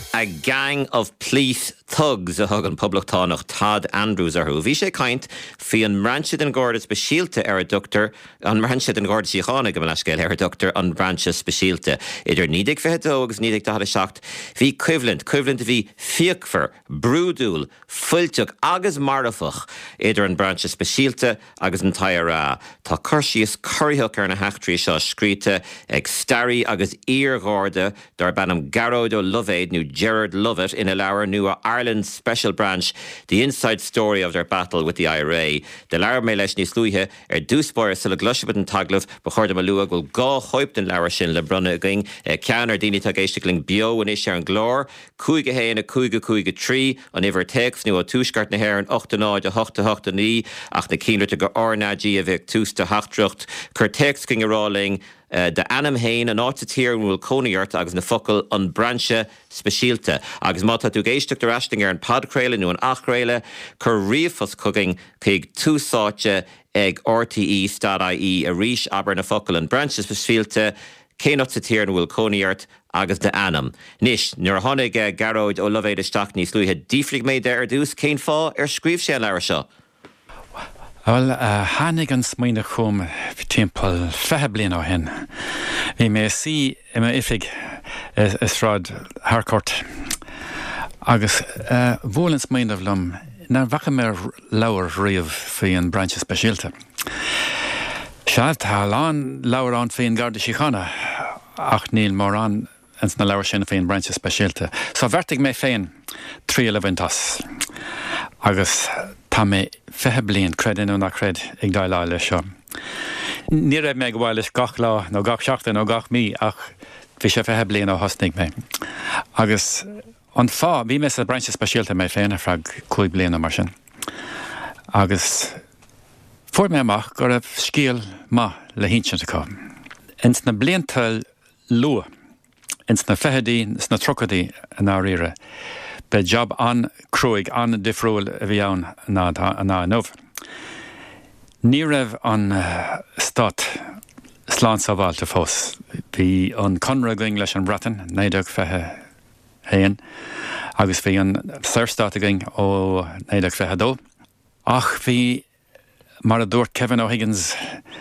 A gang of police thugs a thugan publichtánach Todd Andrews arthú. Bhí sé caint fí an mranchid an gcóird speisialte ar a doctor, an mranchid an gcóird síochána go mleiscéil ar a doctor an branche speisialte. Idir 92 agus 97. Bhí cuimhlint bhí fiacfar, brúdúil, fuilteach agus marafach idir an branche speisialte agus an taire tá chuirsíos curthaach ar na heachtraí seo scríte ag starí agus íorghorda dar bannam Garrod ó Lovaid nó Gerard Lovett in a leabhar nua Ireland's special branch, the inside story of their battle with the IRA. The leabhar mé leis níos luithe dúspóir sa le gluiseabad an taglamh ba chuirde má luach bhfuil gá choipt an leabhar sin le brunna going ceann ar daoine tá géisteachling bio in is ar an glór, cúige héana cúige trí an iver text nu a túsgart na hair an 8 a 8 ní ach na cínirte go ornádí a bheith tústa hachtrucht chur text ging aráling de anam hain an átatír an bhfuil cónaíart agus na focail an branche speisialte. Agus má tá tú géisteach de rasting ar an padcréile nó an achréile chur riomfos cooking chuig túsáte ag RTE.ie a ríis aber na focail an branche speisialte cén átatír an bhfuil cónaíart agus de anam. Nis, nuair a tháinig Garrod ó Lovaid isteach níos luithe díflig méid ar dús cén fá ar scríomh sé an leabhar seo. Wel, hánig an smaoine chum timpeall 5 bliain ó hin. Bhí mé sí imime ifig is rád harcort. Agus bhólann smaoine bhlum nar bhacha mé leabhar riamh faoi an branche speisialte. Sealt tá lán leabhar an faoin Garda Síochána ach níl mór an na leabhar sin faoin branche speisialte. So bhirrtaigh mé féin 3 agus tá mé 5 bliain credin ó nach cred ag dá lá leis seo. Ní raibh mé go bhfuil leis gach lá nó gach seachtain nó gach mí ach bhí sé 5 bliain ó thosnaigh mé. Agus an fá bhí mé sa branche speisialte mé féin ar freag 5 bliain ó mar sin. Agus fuair mé amach go raibh scíal má le hínseanta cá. Ins na bliantal lua, ins na fehadí, ins na trocadaí an áíire. Be job an cruig an difriúil a bhí ann ná nómh. Ní raibh an stát slán sa bháilte fós. Bhí an conra going leis an bratan, 90 héan, agus bhí an sirstát going ó 90 ach bhí mar a dúirt Kevin O'Higgins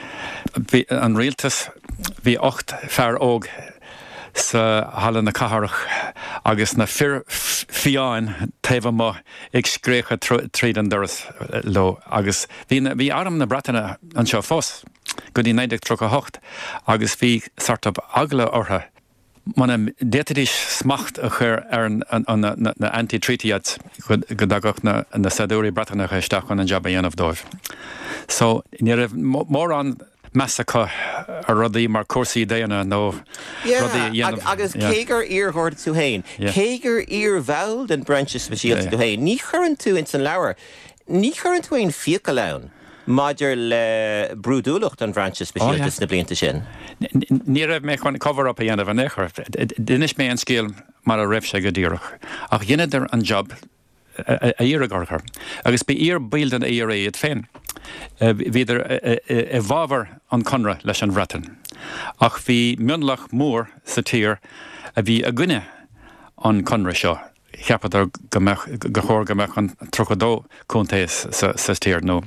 an rialtas bhí 8 fear óg sa hallan na catharach agus na fiáin taobh má ag scrécha tríd an doras lo agus bhí aram na bratainna an seo fós go dtí 93 agus bhí sartab agla ortha mana détadís smacht a chur ar na anti-treaty-ads go dagach na sadúí bratainna isteach an job a dhéanamh dóibh. So ní raibh mór an massacre a rudaí mar cuasaí déana nó rudaí dhéanamh. Agus cégur íorghorda tú hain. Cégur íorbhall den branche speisialte tú hain. Ní churann tú in san leabhar. Ní churann tú hain fiaca lán maidir le brúdúlacht an branche speisialte na blianta sin. Ní raibh mé chun cover-up a dhéanamh an éair. Dinis mé an scéal mar a raibh sé go díreach. Ach dhéanaidir an job a íorgarchar. Agus bí íor bíaldan a íor iad féin. Bhíidir a bhábhar an conra leis an bhratan. Ach bhí mionlach mór sa tír a bhí a gcuine an conra seo. Cheapadar go chóir gomeach an trocadó cóntéis sa tír nó.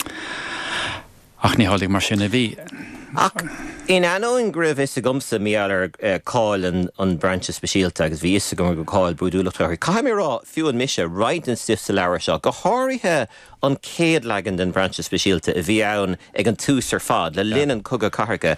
Ach ní hálaigh mar sin a bhí. Ach, in anóin gribh is a gomsa míallar cáil an branche speisialte agus bhí is a go cáil brúdúlacht ar. Caim rá fiú an mise right an stiff sa leabhar seo go háirithe an céad legan den branche speisialte a bhí ann ag an tús ar fad le linn an cogad catharcha.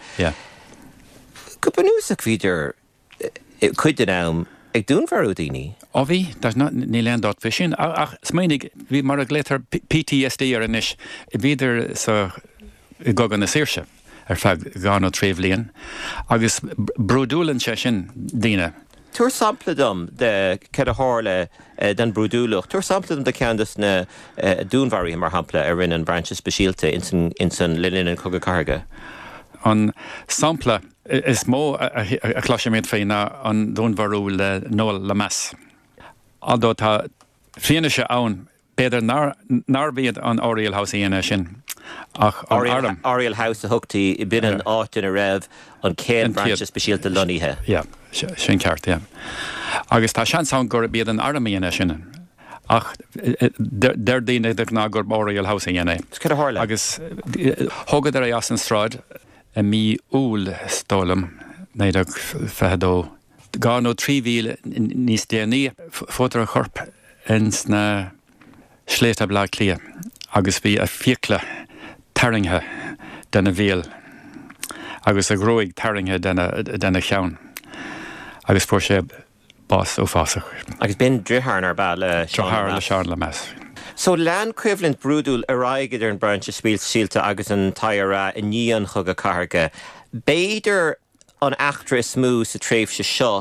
Go banúsach bhíidir chuid am ag dúnmharú daoine? Ó bhí, ní leon dát bhí sin. Ach smaoinnig bhí mar a glétar PTSD ar inis i bhíidir sa gogan na saoirse. Ar feag gan ó tríomh bliain, agus brúdúlann sé sin daoine. Tuair sampladum de cead a hála den brúdúlacht, tuair sampladum de ceandas na dúnmharí mar hampla ar rinne an branche speisialte in san linn an cogad catharcha. An sampla is mó a chláisiméid féin an dúnmharú le nóil le meas. Aldó tá fianna sé ann beidir nar bíad an Oriel House íana sin. Ach Oriel House a hugtaí I bin an áit in a raibh an céad branche speisialte loníthe. Ja, sin ceart, ja. Agus tá sean san gur bíad an armíana sin. Ach, der dine de ná gur boreal housing ene. Cad a hála. Agus hogad ar as an stráid a mí úl stólam neidir fehadó. Gá nó 3 mhíle níos déanaí fótar a chorp ins na sléita blá clia. Agus bhí a fiacla taringthe den a bhéal. Agus a gróig taringthe den a cheann. Agus fuair sé bás ó fásach. Agus ben drithar ar ball Drithar le Seán Lamas. So land equivalent brúdúil aráigid ar an branch spíl síalta agus an taire in níon chug a carga. Béidir an achtra smú sa tréimh se seo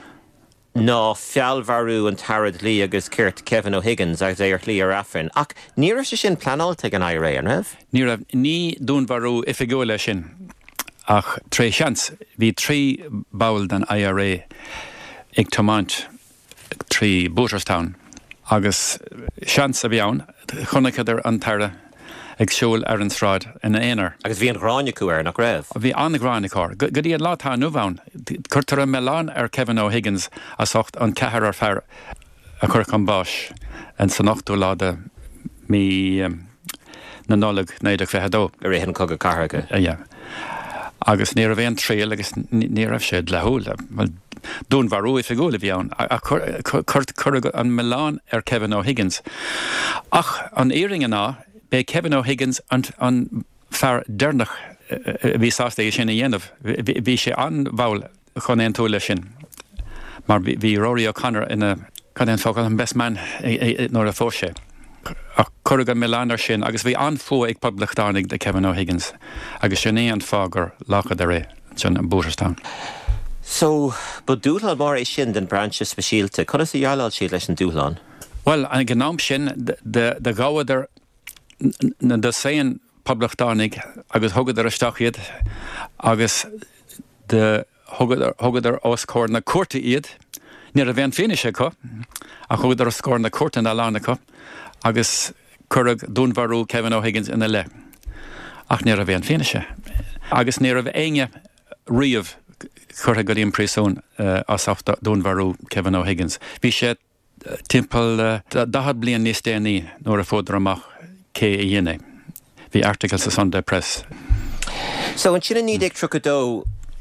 ná fealmharú an tarad lí agus ceirt Kevin O'Higgins agus é ar lí ar affin. Ach, níra se sin planáilte an IRA an raibh? Ní dúnmharú ifigóla sin. Ach, tré seans, bhí 3 bail den IRA ag tomáint 3 Booterstown. Agus seans a bheann, chunacad an tarra ag siúil ar an sráid in éanaar. Agus bhí an gráinniú ar nach raibh? Bhí an gráinnicár. Go dtí an látá nuhhain. Curtar a meán ar Kevin O'Higgins a socht an cethar ar fear a chur an báis an san nachtú láda mí na nólag néidir fehadó. Ar réhan cog a carga? Ja. Agus ní a bhéon tríal agus ní a séad lethúla. Dún bharú is a ggóla bheann. A chuir an meán ar Kevin O'Higgins. Ach, an éiringa ná, be Kevin O'Higgins an fear dernach bhí sásta sin a dhéanamh. Bhí sé an bhail chun éon túla sin. Mar bhí Rory O'Connor ina can éon fáil an best man nóair a fóise. A chuir an meán sin, agus bhí an fó ag poblachtánig de Kevin O'Higgins. Agus sin é an fágur láchad a ré sin an Booterstown. So, but dúlán mar é sin den branch speisialta. Conas a dhealáil siad leis an dúlán? Well, an gnáam sin de gáhadar na de séan poblachtánig agus thugad ar isteach agus de thugad ar oscóir na cuarta iad, níor a bhéan féinise có, a thugad ar oscóir na cuarta na lána có, agus currag dúnmharú Kevin O'Higgins ina le. Ach níor a bhéan féinise. Agus níor a bh aine riamh chuir go dtíon prísún as afta dúnmharú Kevin O'Higgins. Bhí sé timpeall 10 bliain níos déanaí nóair a fódar amach cé a dhéine. Bhí articles sa Sunday Press. So an sin ní ag trocadó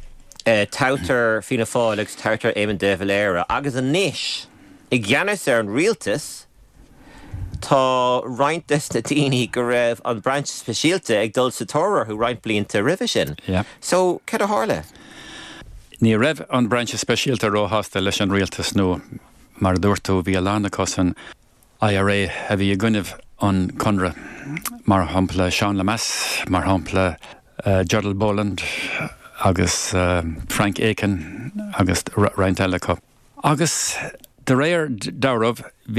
tautar fina fáil agus tautar Éamon de Valera agus an níis i gceannas ar an rialtas tá rointas na daoine go raibh an branch speisialta ag dul sa tóra chu roint blianta roimhe sin. Yeah. So cad a hála? Ní raibh an branch speisialta róthasta leis an rialtas nó mar dúirtú bhí a lána cos an IRA a bhí a gcuineh an conra mar hampla Seán Lamas, mar hampla Gerald Boland agus Frank Aiken agus Ryan Telleco. Agus de réir dáramh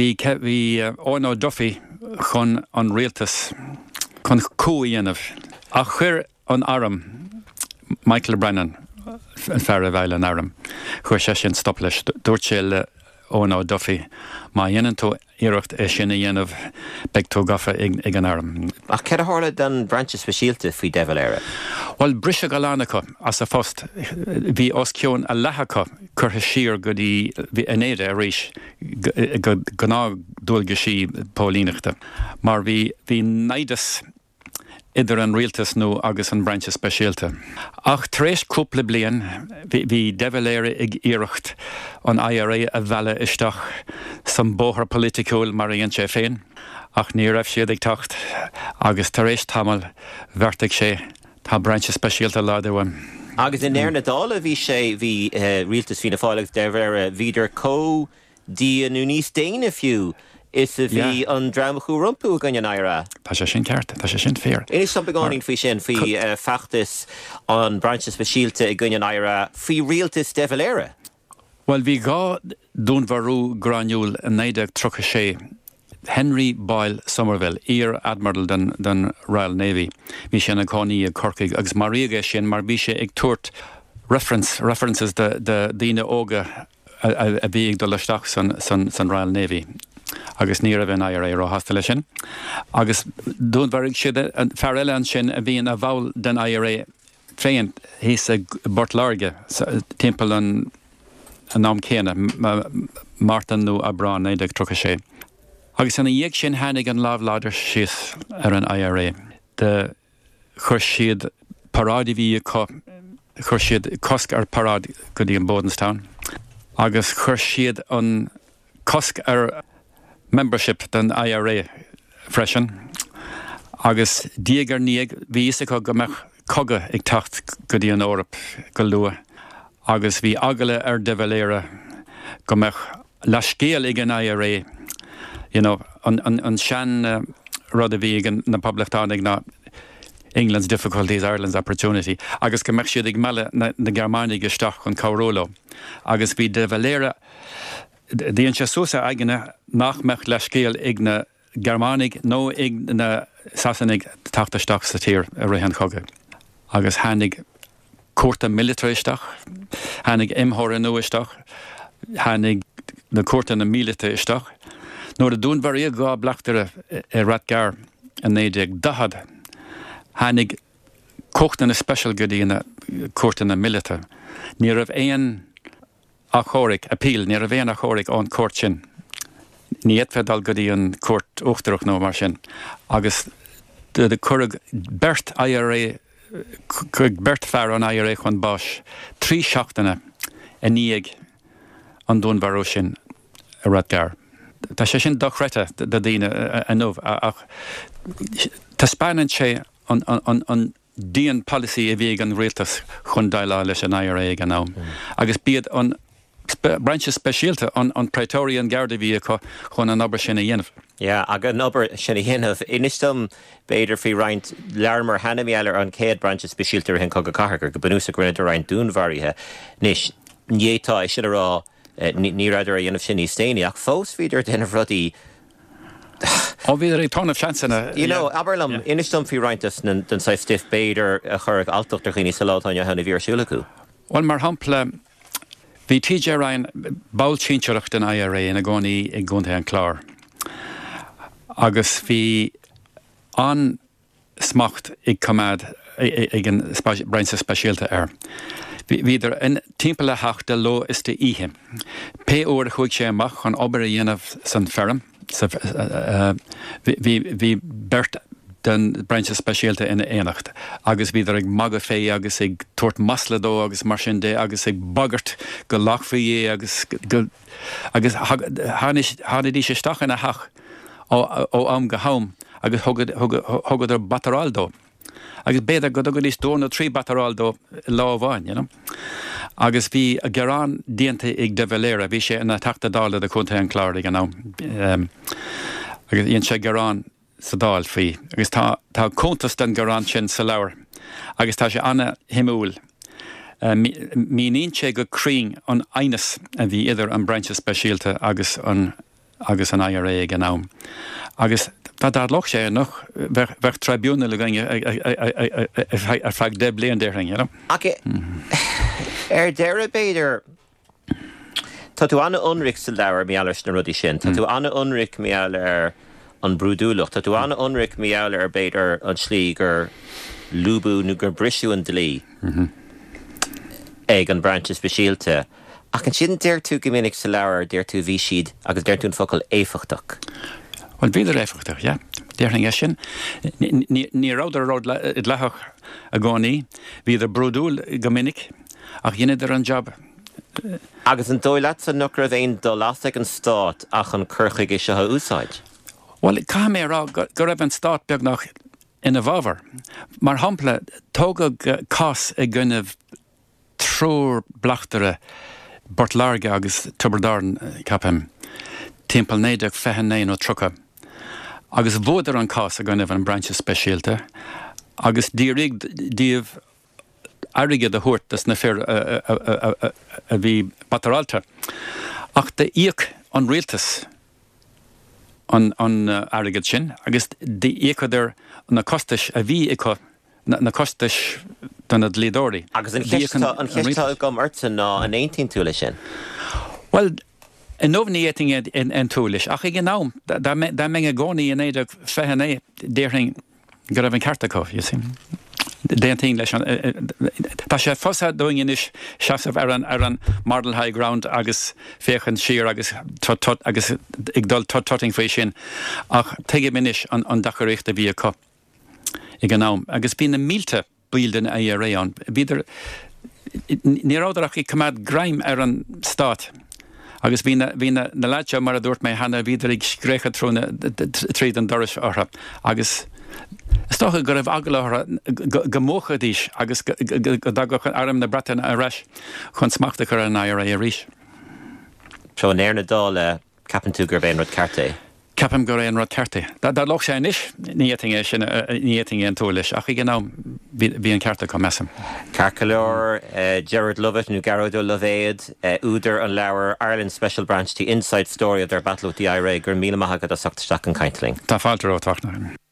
bhí Orno Duffy chun an rialtas chun cúíanamh a chuir an aram Michael Brennan an fear a bhile an aram chuir sé sin stop leis dúirt sé le Orno Duffy má dhéanann tú iirecht é sin a dhéanamh beag tú gafa ag an aram. Ach cad a hála den branch speisialta faoi de Valera? Well, brise go lánacha as a fost bhí osciún a lethecha curtha siar go dtí in éide a rís go ná dúilge sí pólínachta. Mar bhí naidas idir an rialtas nó agus an branch speisialta. Ach tréis cúpla bliain bhí de Valera ag iirecht an IRA a bheile isteach san bóthar politicúil mar aon sé féin. Ach ní raibh siad ag tacht agus tar éis tamil bheartaigh sé tá branch speisialta láidirhain. Agus in éar na dála bhí sé bhí rialtas fina fáil agus de Valera bhíidir díanú níos déine fiú is a bhí an dramachú rumpú gan an IRA. Tá sé sin ceart, tá sé sin fér. Is some begáin faoi sin faoi feachtas an branch speisialta i gan an IRA faoi rialtas de Valera? Well, bhí gá dúnmharú graniúil a 1936 Henry Boyle Somerville, Ear Admiral den Royal Navy. Bhí sé na cánaí a Corcaigh agus mar riaige sin mar bhí sé ag tuairt references de daoine óga a bhí ag dul isteach san Royal Navy. Agus ní a bhíon IRA róthasta lei sin. Agus dúnmhaigh siad an fear eile an sin a bhíon a bhail den IRA féin hís a Bort Large timpeall an an nám céine Martin nó a Brán éidir trocha sé. Agus anna dhéag sin hánig an lábhláidir síos ar an IRA. De chuir siad parádi bhí chuir siad cosc ar parád go dtí an Bodenstown. Agus chuir siad an cosc ar membership den IRA freisin. Agus díag ar níag bhí isacha go meach coga ag tacht go dtí an Órap go lua. Agus bhí agala ar devaléire go meach leiscéal ag an IRA, an sean rud a bhí ag na poblachtán ag na England's difficulties, Ireland's opportunity. Agus go meach siad ag meile na Germánaigh isteach chun Cabhróla. Agus bhí devaléire Díonn sé suasa aigene nach meach leiscéal ag na Germánaigh nó ag na Sasannig tachtasteach sa tír a rihan choga. Agus hánig cuarta militaristeach, hánig imthóra nuaisteach, hánig na cuarta na mílite isteach. Nóair a dún bharí gá blachtar i Ratgar a néideag dahad, hánig cochta na special goodí na cuarta na milite. Ní rah éon a chóric, appeal, ní rah éon a chóric ón cuart sin. Ní fedal goodí an cuart uchtarach nó mar sin. Agus de currag bert IRA, currag bert fear an IRA chun báis, 3 seachtainna a níag an dún bharú sin a Ratgar. Tá sé sin dochreta de dtíine a nómh ach tá spáineann sé an díon policy a bhí an rialtas chun dailá leis an IRA gan ná. Agus bíad an branches speisialta an Praetorian Garda bhí chun an obair sin a dhéanamh. Ja, ag an obair sin a dhéanamh, inistum beidir fí roint learmar hanamíallar an céad branches speisialta hin cogad cathair go bunúsa grinne roint dúnmharithe. Nis, nétá is sin a rá ní raidir a dhéanamh sin ní stéine ach fós víidir déanamh rudí bhíidir ag tána seansanna. Aberlam, inistum fí rointas den sa stiff beidir a churg altochtar chiní salátáine hena bhíar siúlacu. Well, mar hampla, bhí TJ Ryan bail tínseach den IRA in a gcónaí ag gúnta an clár. Agus bhí an smacht ag cumad ag an brainsa speisialta ar. Bhíidir in timpeall a hacht de lo is de ihe. Pe óir chuig sé amach chun obair a dhéanamh san ferm. Bhí bert den brainsa speisialta ina éanacht. Agus bhíidir ag maga fé agus ag tuairt masladó agus mar sin dé agus ag bagart go lachfaí agus hánadí sé stachan a hach ó am go ham agus thugad ar bataraldó. Agus béad go agad is dóna 3 bataraldó lábháin, Agus bhí a gerán dianta ag devaléire, bhí sé ina tachtadála a chunta an clár ag an agus íon sé gerán sa dáil faoi. Agus tá contas den gerán sin sa leabhar. Agus tá sé anna himúil. Mí níon sé go crín an ainas a bhí idir an brainse speisialta agus an IRA ag an nám. Agus tá dá loch sé noch bheith tribúna le gaine ar feag de blion déring, deire beidir tá tú anna unric sa leabhar meallar na rudí sin, tá tú anna unric meallar an brúdúlacht, tá tú anna unric meallar ar beidir an slí gur lúbú nó gur brisú an dlí ag an brainse speisialta. Ach an sin déir tú go minic sa leabhar déir tú bhí siad agus déir tún focail éfachtach. Well, bhíidir éfachtach, ja. Déirling é sin. Ní ráidir rád lethach a gcónaí, bhíidir brúdúil go minic ach dhéanaidir an job. Agus an dóileat san nucra bhéon dó lasach an stát ach an curchaig is sethe úsáid. Well, cá mé rá go raibh an stát beag nach ina bhábhar. Mar hampla tógad cás ag gcuineh trúr blachtare Bort Larga agus Tuberdarn capim timpeall néideach 29 ó trocha. Agus bhódar an cás a gcuineh an brainse speisialta agus díomh airige de thuirt as na fear a bhí bataralta. Ach de íoc an rialtas an airige sin, agus de íochadidir na costais a bhí na costais don a dlídóirí. Agus an cheistá gom urta ná an 18 túla sin? Well, in nómhní éting an túlis, ach ag an nám, da mé a gcónaí in éidir fehanné déirring go raibh an cartacó, you see. déon ting leis tá sé fosa doing inis seasamh ar an Mardle High Ground agus féchan siar agus agus ag dul toting faoi sin ach teige minis an dacharécht a bhí acu i gnáam agus bí na mílte builden a réán bíidir ní ráidirach i cumad graim ar an stát agus bhí na leite mar a dúirt mé hena bhíidir ag scrécha trúna tríd an doris ortha agus stocha go raibh agla gomócha díis agus go dagach an arm na bretain a reis chun smachta chu an IRA a ríis. Seo an éarna dála capan tú gur bhéon rud carte. Capam go an rud carte. Dá loch sé inis níting sin níting an túlis ach i gná bhí an carte go mesam. Carcalor, Gerard Lovett, nu Garrodo Lovead, Uder and Lauer, Ireland Special Branch, the inside story of their battle with the IRA, gur míle maithagad a sochtasteach an caintling. Tá fáilte ó tachna.